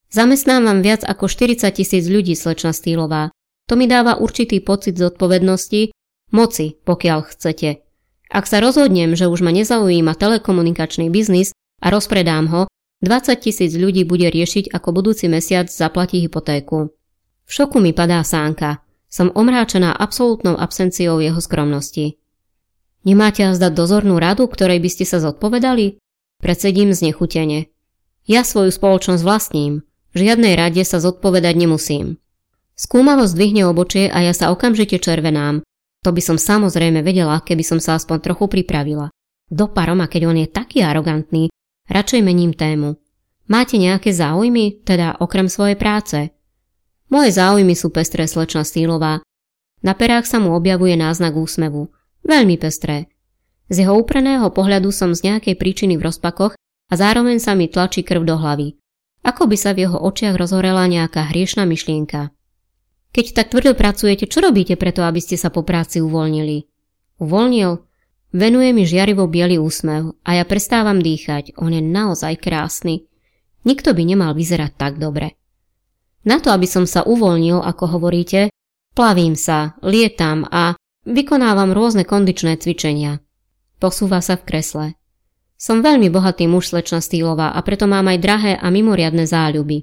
Zamestnávam viac ako 40 000 ľudí, slečna Stýlová. To mi dáva určitý pocit zodpovednosti, moci, pokiaľ chcete. Ak sa rozhodnem, že už ma nezaujíma telekomunikačný biznis a rozpredám ho, 20 000 ľudí bude riešiť, ako budúci mesiac zaplatí hypotéku. V šoku mi padá sánka. Som omráčená absolútnou absenciou jeho skromnosti. Nemáte zdať dozornú radu, ktorej by ste sa zodpovedali? Predsedím znechutene. Ja svoju spoločnosť vlastním. V žiadnej rade sa zodpovedať nemusím. Skúmavo zdvihne obočie a ja sa okamžite červenám. To by som samozrejme vedela, keby som sa aspoň trochu pripravila. Do paroma, keď on je taký arogantný, radšej mením tému. Máte nejaké záujmy, teda okrem svojej práce? Moje záujmy sú pestré, slečna Stýlová. Na perách sa mu objavuje náznak úsmevu. Veľmi pestré. Z jeho úpreného pohľadu som z nejakej príčiny v rozpakoch a zároveň sa mi tlačí krv do hlavy. Ako by sa v jeho očiach rozhorela nejaká hriešna myšlienka. Keď tak tvrdo pracujete, čo robíte preto, aby ste sa po práci uvoľnili? Uvoľnil? Venuje mi žiarivo biely úsmev a ja prestávam dýchať. On je naozaj krásny. Nikto by nemal vyzerať tak dobre. Na to, aby som sa uvoľnil, ako hovoríte, plavím sa, lietam a vykonávam rôzne kondičné cvičenia. Posúva sa v kresle. Som veľmi bohatý muž, slečna Stýlová, a preto mám aj drahé a mimoriadne záľuby.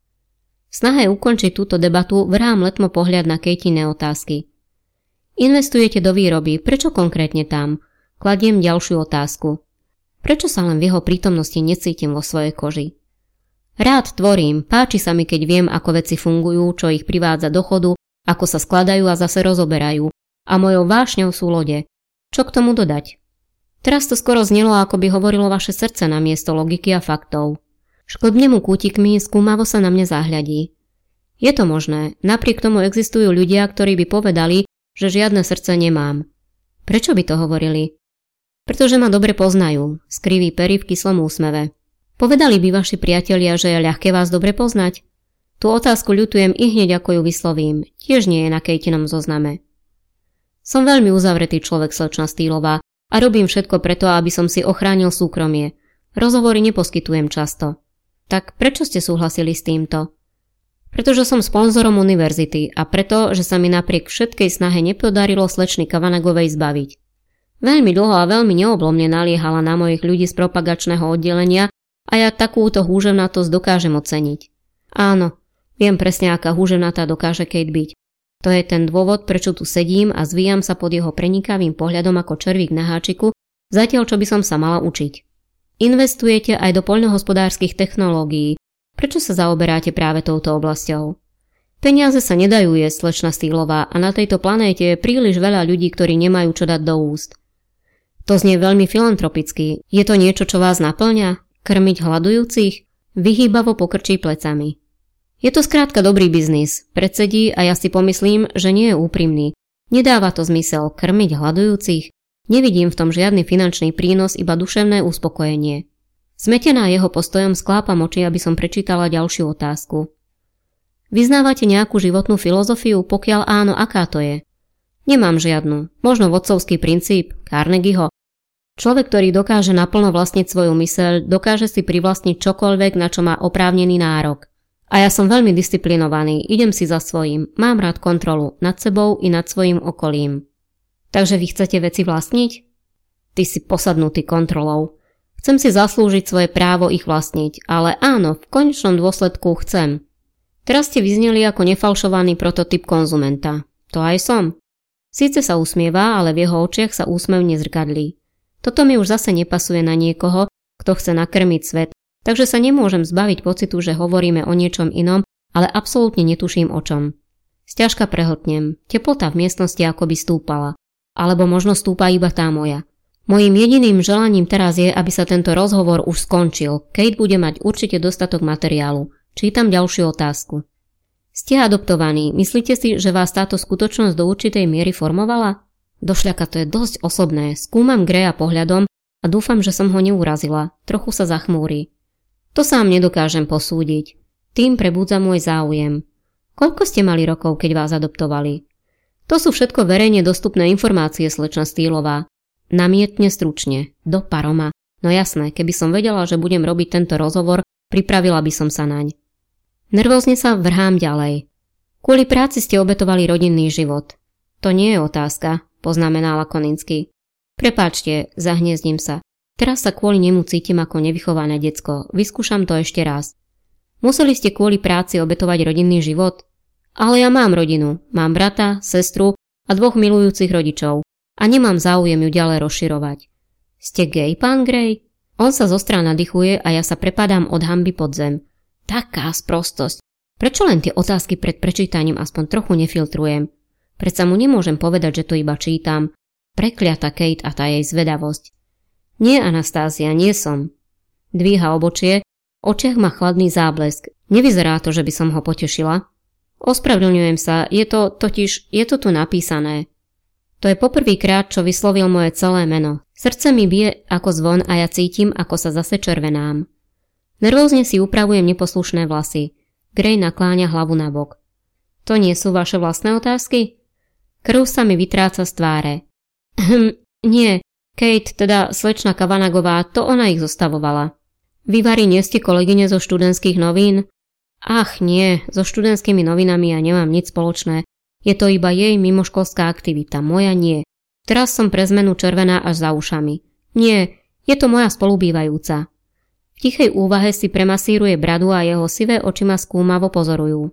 V snahe ukončiť túto debatu vrhám letmo pohľad na Kejtine otázky. Investujete do výroby, prečo konkrétne tam? Kladiem ďalšiu otázku. Prečo sa len v jeho prítomnosti necítim vo svojej koži? Rád tvorím, páči sa mi, keď viem, ako veci fungujú, čo ich privádza do chodu, ako sa skladajú a zase rozoberajú. A mojou vášňou sú lode. Čo k tomu dodať? Teraz to skoro znelo, ako by hovorilo vaše srdce namiesto logiky a faktov. Škodne mu kútikmi, skúmavo sa na mňa zahľadí. Je to možné, napriek tomu existujú ľudia, ktorí by povedali, že žiadne srdce nemám. Prečo by to hovorili? Pretože ma dobre poznajú, skriví pery v kyslom úsmeve. Povedali by vaši priatelia, že je ľahké vás dobre poznať? Tú otázku ľutujem i hneď ako ju vyslovím, tiež nie je na Kejtinom zozname. Som veľmi uzavretý človek, slečna Stýlová, a robím všetko preto, aby som si ochránil súkromie. Rozhovory neposkytujem často. Tak prečo ste súhlasili s týmto? Pretože som sponzorom univerzity a preto, že sa mi napriek všetkej snahe nepodarilo slečny Kavanagovej zbaviť. Veľmi dlho a veľmi neoblomne naliehala na mojich ľudí z propagačného oddelenia a ja takúto húževnatosť dokážem oceniť. Áno, viem presne, aká húževnatá dokáže Kate byť. To je ten dôvod, prečo tu sedím a zvíjam sa pod jeho prenikavým pohľadom ako červík na háčiku, zatiaľ čo by som sa mala učiť. Investujete aj do poľnohospodárskych technológií. Prečo sa zaoberáte práve touto oblasťou? Peniaze sa nedajú jesť, slečna Stýlová, a na tejto planéte je príliš veľa ľudí, ktorí nemajú čo dať do úst. To znie veľmi filantropicky. Je to niečo, čo vás naplňa? Krmiť hladujúcich? Vyhýbavo pokrčí plecami. Je to skrátka dobrý biznis. Predsedí a ja si pomyslím, že nie je úprimný. Nedáva to zmysel krmiť hladujúcich. Nevidím v tom žiadny finančný prínos, iba duševné uspokojenie. Zmetená jeho postojom sklápam oči, aby som prečítala ďalšiu otázku. Vyznávate nejakú životnú filozofiu, pokiaľ áno, aká to je? Nemám žiadnu. Možno vodcovský princíp, Carnegieho. Človek, ktorý dokáže naplno vlastniť svoju myseľ, dokáže si privlastniť čokoľvek, na čo má oprávnený nárok. A ja som veľmi disciplinovaný, idem si za svojím, mám rád kontrolu nad sebou i nad svojím okolím. Takže vy chcete veci vlastniť? Ty si posadnutý kontrolou. Chcem si zaslúžiť svoje právo ich vlastniť, ale áno, v konečnom dôsledku chcem. Teraz ste vyzneli ako nefalšovaný prototyp konzumenta. To aj som. Síce sa usmieva, ale v jeho očiach sa úsmev nezrkadlí. Toto mi už zase nepasuje na niekoho, kto chce nakrmiť svet, takže sa nemôžem zbaviť pocitu, že hovoríme o niečom inom, ale absolútne netuším o čom. Sťažka prehltnem, teplota v miestnosti akoby stúpala. Alebo možno stúpa iba tá moja. Mojím jediným želaním teraz je, aby sa tento rozhovor už skončil. Kate bude mať určite dostatok materiálu. Čítam ďalšiu otázku. Ste adoptovaní. Myslíte si, že vás táto skutočnosť do určitej miery formovala? Došľaka, to je dosť osobné. Skúmam Greya pohľadom a dúfam, že som ho neurazila. Trochu sa zachmúri. To sám nedokážem posúdiť. Tým prebúdza môj záujem. Koľko ste mali rokov, keď vás adoptovali? To sú všetko verejne dostupné informácie, slečna Stýlová. Namietne stručne. Do paroma. No jasné, keby som vedela, že budem robiť tento rozhovor, pripravila by som sa naň. Nervózne sa vrhám ďalej. Kvôli práci ste obetovali rodinný život. To nie je otázka, poznamenala Koninsky. Prepáčte, zahniezdím sa. Teraz sa kvôli nemu cítim ako nevychované decko. Vyskúšam to ešte raz. Museli ste kvôli práci obetovať rodinný život? Ale ja mám rodinu. Mám brata, sestru a 2 milujúcich rodičov. A nemám záujem ju ďalej rozširovať. Ste gej, pán Gray? On sa zostrá nadýchuje a ja sa prepadám od hanby pod zem. Taká sprostosť. Prečo len tie otázky pred prečítaním aspoň trochu nefiltrujem? Predsa mu nemôžem povedať, že to iba čítam. Prekliata Kate a tá jej zvedavosť. Nie, Anastázia, nie som. Dvíha obočie, v očiach má chladný záblesk. Nevyzerá to, že by som ho potešila. Ospravedlňujem sa, je to tu napísané. To je poprvýkrát, čo vyslovil moje celé meno. Srdce mi bije ako zvon a ja cítim, ako sa zase červenám. Nervózne si upravujem neposlušné vlasy. Gray nakláňa hlavu nabok. To nie sú vaše vlastné otázky? Krv sa mi vytráca z tváre. Nie, Kate, teda slečna Kavanagová, to ona ich zostavovala. Vy, Vary, nie ste kolegyne zo študentských novín? Ach nie, so študentskými novinami ja nemám nič spoločné. Je to iba jej mimoškolská aktivita, moja nie. Teraz som pre zmenu červená až za ušami. Nie, je to moja spolubývajúca. V tichej úvahe si premasíruje bradu a jeho sivé oči ma skúmavo pozorujú.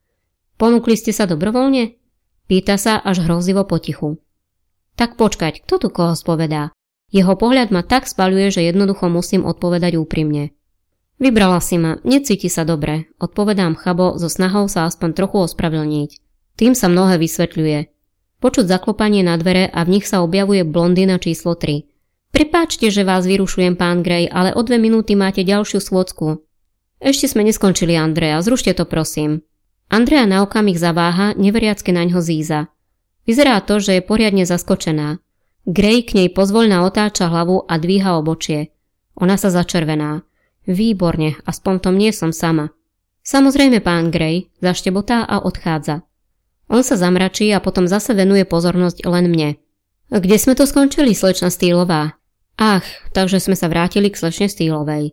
Ponúkli ste sa dobrovoľne? Pýta sa až hrozivo potichu. Tak počkať, kto tu koho spovedá? Jeho pohľad ma tak spaľuje, že jednoducho musím odpovedať úprimne. Vybrala si ma, necíti sa dobre, odpovedám chabo so snahou sa aspoň trochu ospravedlniť. Tým sa mnohé vysvetľuje. Počuť zaklopanie na dvere a v nich sa objavuje blondína číslo 3. Prepáčte, že vás vyrušujem, pán Gray, ale o 2 minúty máte ďalšiu schôdzku. Ešte sme neskončili, Andrea, zrušte to prosím. Andrea na okamih zaváha, neveriacky naňho zíza. Vyzerá to, že je poriadne zaskočená. Gray k nej pozvoľna otáča hlavu a dvíha obočie. Ona sa začervená. Výborne, aspoň v tom nie som sama. Samozrejme, pán Gray, zaštebotá a odchádza. On sa zamračí a potom zase venuje pozornosť len mne. Kde sme to skončili, slečna Steelová? Ach, takže sme sa vrátili k slečne Steelovej.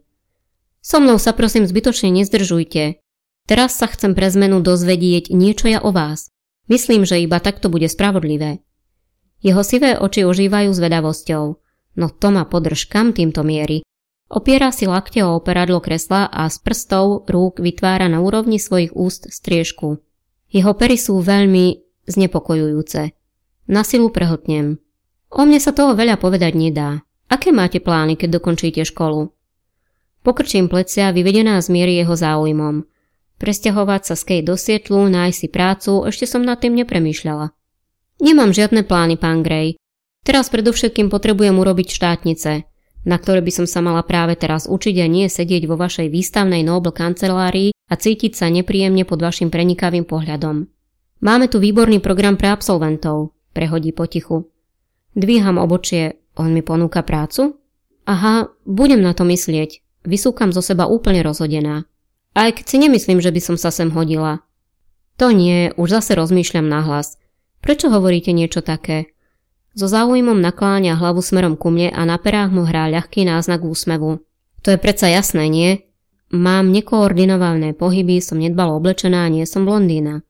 So mnou sa prosím zbytočne nezdržujte. Teraz sa chcem pre zmenu dozvedieť niečo ja o vás. Myslím, že iba takto bude spravodlivé. Jeho sivé oči ožívajú zvedavosťou. No to ma podrž, kam týmto mierí. Opiera si lakte o operadlo kresla a z prstov rúk vytvára na úrovni svojich úst striežku. Jeho pery sú veľmi znepokojujúce. Na silu prehltnem. O mne sa toho veľa povedať nedá. Aké máte plány, keď dokončíte školu? Pokrčím plecia, vyvedená z miery jeho záujmom. Presťahovať sa z Kate do Sietlu, nájsť si prácu, ešte som nad tým nepremýšľala. Nemám žiadne plány, pán Gray. Teraz predovšetkým potrebujem urobiť štátnice, na ktoré by som sa mala práve teraz učiť a nie sedieť vo vašej výstavnej Nobel kancelárii a cítiť sa nepríjemne pod vašim prenikavým pohľadom. Máme tu výborný program pre absolventov, prehodí potichu. Dvíham obočie, on mi ponúka prácu? Aha, budem na to myslieť. Vysúkam zo seba úplne rozhodená. Aj keď si nemyslím, že by som sa sem hodila. To nie, už zase rozmýšľam nahlas. Prečo hovoríte niečo také? So záujmom nakláňa hlavu smerom ku mne a na perách mu hrá ľahký náznak úsmevu. To je predsa jasné, nie? Mám nekoordinované pohyby, som nedbalo oblečená a nie som blondína.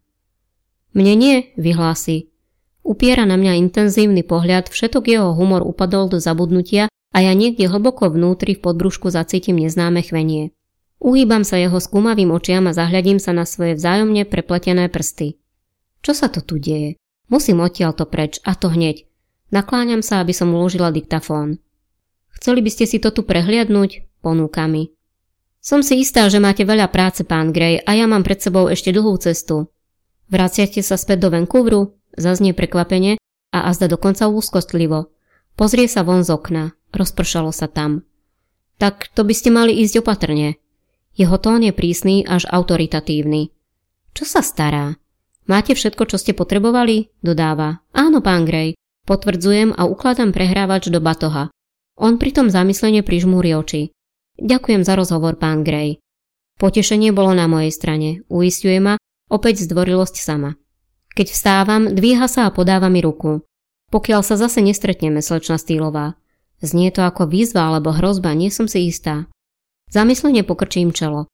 Mne nie, vyhlási. Upiera na mňa intenzívny pohľad, všetok jeho humor upadol do zabudnutia a ja niekde hlboko vnútri v podbrúšku zacítim neznáme chvenie. Uhýbam sa jeho skúmavým očiam a zahľadím sa na svoje vzájomne prepletené prsty. Čo sa to tu deje? Musím odtiaľto preč, a to hneď. Nakláňam sa, aby som uložila diktafón. Chceli by ste si to tu prehliadnúť? Ponúka mi. Som si istá, že máte veľa práce, pán Gray, a ja mám pred sebou ešte dlhú cestu. Vraciate sa späť do Vancouveru? Zaznie prekvapenie a azda dokonca úzkostlivo. Pozrie sa von z okna. Rozpršalo sa tam. Tak to by ste mali ísť opatrne. Jeho tón je prísny až autoritatívny. Čo sa stará? Máte všetko, čo ste potrebovali? Dodáva. Áno, pán Gray. Potvrdzujem a ukladám prehrávač do batoha. On pritom zamyslene prižmúri oči. Ďakujem za rozhovor, pán Gray. Potešenie bolo na mojej strane. Uisťuje ma, opäť zdvorilosť sama. Keď vstávam, dvíha sa a podáva mi ruku. Pokiaľ sa zase nestretneme, slečna Steelová. Znie to ako výzva alebo hrozba, nie som si istá. Zamyslene pokrčím čelo.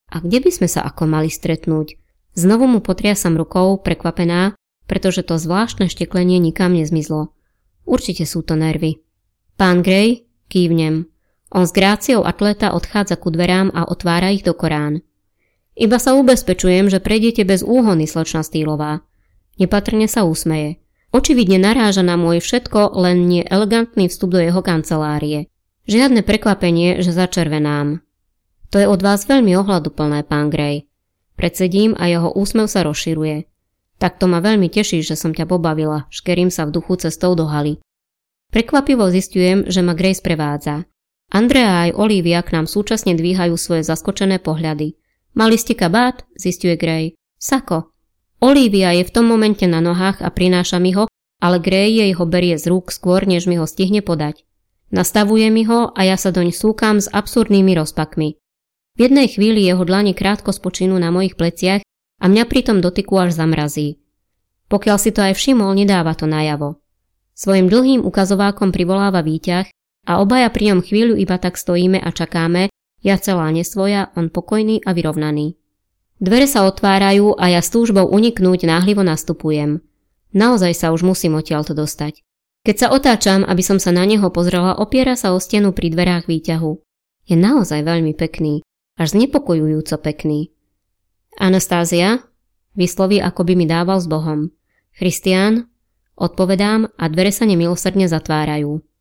A kde by sme sa ako mali stretnúť? Znovu mu potriasam rukou, prekvapená, pretože to zvláštne šteklenie nikam nezmizlo. Určite sú to nervy. Pán Gray, kývnem. On s gráciou atléta odchádza ku dverám a otvára ich do Korán. Iba sa ubezpečujem, že prejdete bez úhony, slečna Steelová. Nepatrne sa usmeje. Očividne naráža na môj všetko, len nie elegantný vstup do jeho kancelárie. Žiadne prekvapenie, že začervenám. To je od vás veľmi ohľaduplné, pán Gray. Predsedím a jeho úsmev sa rozširuje. Tak to ma veľmi teší, že som ťa pobavila, škerím sa v duchu cestou do haly. Prekvapivo zistujem, že ma Gray sprevádza. Andrea aj Olivia k nám súčasne dvíhajú svoje zaskočené pohľady. Mali ste kabát? Zisťuje Gray. Sako. Olivia je v tom momente na nohách a prináša mi ho, ale Gray jej ho berie z rúk skôr, než mi ho stihne podať. Nastavuje mi ho a ja sa doň súkam s absurdnými rozpakmi. V jednej chvíli jeho dlane krátko spočinú na mojich pleciach a mňa pri tom dotyku až zamrazí. Pokiaľ si to aj všimol, nedáva to najavo. Svojim dlhým ukazovákom privoláva výťah a obaja pri ňom chvíľu iba tak stojíme a čakáme, ja celá nesvoja, on pokojný a vyrovnaný. Dvere sa otvárajú a ja s túžbou uniknúť náhlivo nastupujem. Naozaj sa už musím odtiaľto dostať. Keď sa otáčam, aby som sa na neho pozrela, opiera sa o stenu pri dverách výťahu. Je naozaj veľmi pekný. Až znepokojujúco pekný. Anastázia, vysloví, ako by mi dával s Bohom. Christian, odpovedám a dvere sa nemilosrdne zatvárajú.